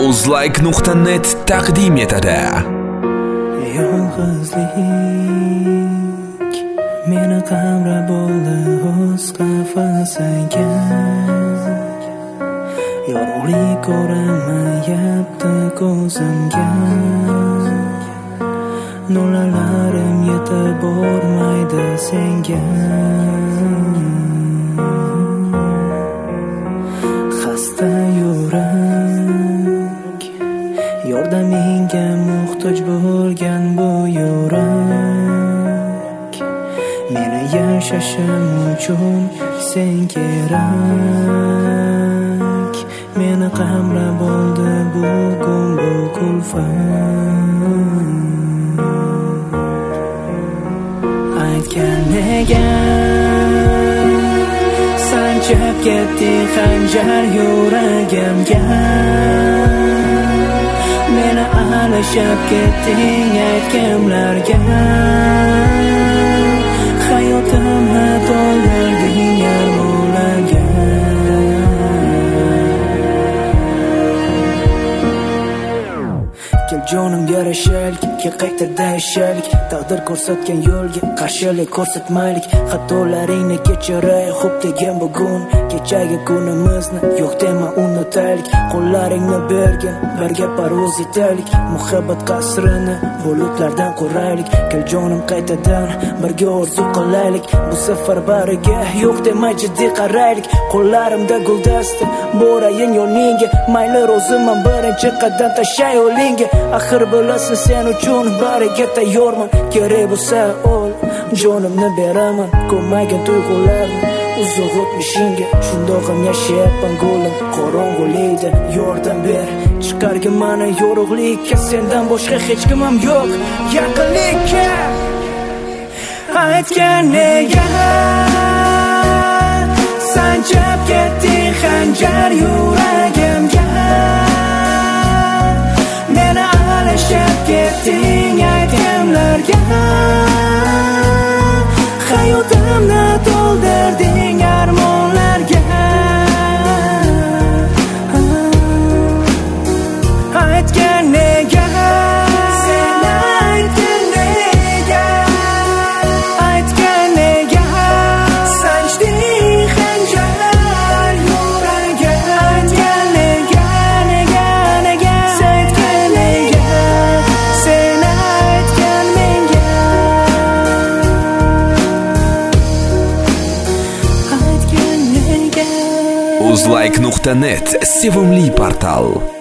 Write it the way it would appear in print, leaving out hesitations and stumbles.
Uzlike.net taqdim etadi. Yolg'izlik meni qamrab oldi o'z qafasiga. Yorug'lik ko'rinmayapti ko'zimga. Nolalarim yetib bormaydi senga. Xasta yurak, yordamingga muhtoj bo'lgan bu yurak. Meni yashashim uchun sen kerak. Meni qamrab oldi bugun bu kulfat. Aytgan nega sanchib ketding xanjar yuragimga. Meni alishib ketding aytganlarga. Hayotimni to'ldirding yarmolarga. Kel jonim yarashaylik, kel qaytada yashaylik. Taqdir ko'rsatgan yo'lga qarshilik ko'rsatmaylik. Xatolaringni kechiray xo'p degan bugun. Kechagi kunimizni yo'q dema unutaylik. Qo'llaringni bergin, birga parvoz etaylik. Muhabbat qasrini bulutlardan quraylik. Kel jonim qaytadan birga orzu qilaylik. Bu safar bariga yo'q demay jiddiy qaraylik. Qo'llarimda guldasta borayin yo'lingga. Mayli ro'ziman birinchi qadam tashlay yo'lingga. Axir bilasan sen uchun bariga tayyorman. Kerak bo'lsa ol, jonimni beraman. Ko'magin tuyg'ularni uzoq o'tmishingga. Shundoq ham yashayapman go'lim qorong'ulikda. Yordam ber, chiqargin mani yorug'likka. Sendan boshqa hech kim ham yo'q yaqinlikka. Aytgan nega sanchib ketding xanjar yuragimga. Meni alishib ketding aytganlarga. Hayotimni to'ldirding armonlarga. Aytgan nega sen aytgan nega. Aytgan nega sanchding xanjar yuragimga. Aytgan nega nega nega. Aytgan nega sen aytgan menga. Uzlike.net sevimli portal.